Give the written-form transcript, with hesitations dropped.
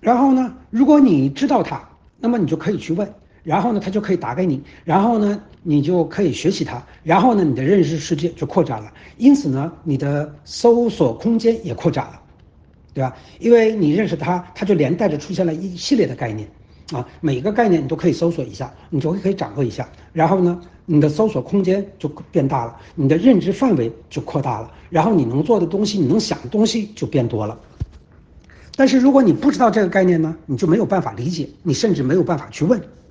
然后呢，如果你知道它，那么你就可以去问，然后呢，它就可以答给你，然后呢，你就可以学习它，然后呢，你的认识世界就扩展了，因此呢，你的搜索空间也扩展了，对吧？因为你认识它，它就连带着出现了一系列的概念，啊，每个概念你都可以搜索一下，你就可以掌握一下，然后呢，你的搜索空间就变大了，你的认知范围就扩大了，然后你能做的东西，你能想的东西就变多了。但是如果你不知道这个概念呢，你就没有办法理解，你甚至没有办法去问。